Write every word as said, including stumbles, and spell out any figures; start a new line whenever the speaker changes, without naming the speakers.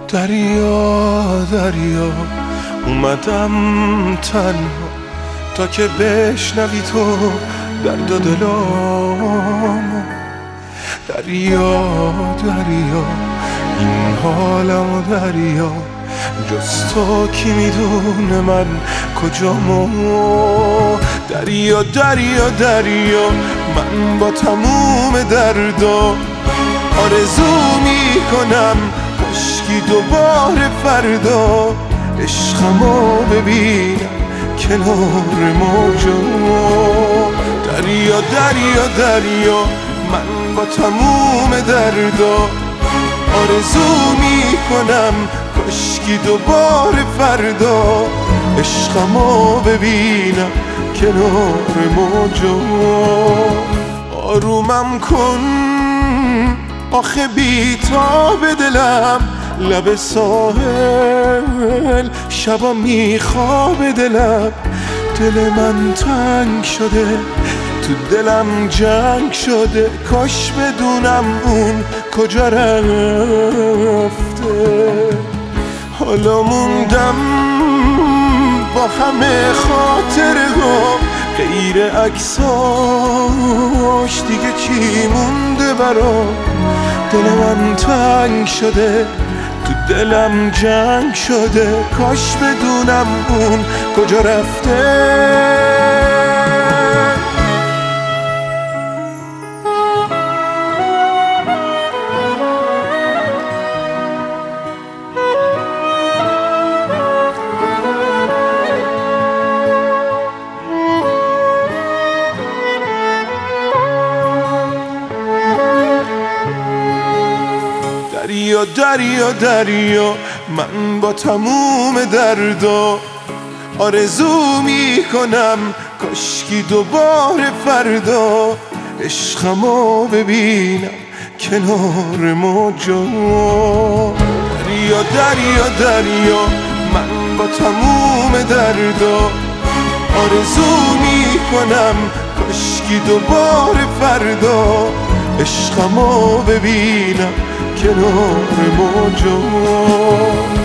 دریا دریا اومدم تنها تا که بشنوی تو درد و دلامو. دریا دریا این حالمو دریا، جز تو کی میدونه من کجامو. دریا دریا دریا من با تموم دردا آرزو میکنم کاشکی دوباره فردا عشقمو ببینم کنار موجا. دریا دریا دریا من با تموم دردا آرزو میکنم کاشکی دوباره فردا عشقمو ببینم کنار موجا. آرومم کن آخه بی‌تاب دلم لب ساحل شبا میخواب دلم. دل من تنگ شده تو دلم جنگ شده، کاش بدونم اون کجا رفته. حالا موندم با همه خاطره ها غیر عکساش دیگه چی مونده برام. دل من تنگ شده تو دلم جنگ شده، کاش بدونم اون کجا رفته. دریا دریا دریا من با تموم دردا آرزو میکنم کاشکی دوباره فردا عشقمو ببینم کنار موجا. دریا دریا دریا من با تموم دردا آرزو میکنم کاشکی دوباره فردا عشقمو ببینم کنار موجا.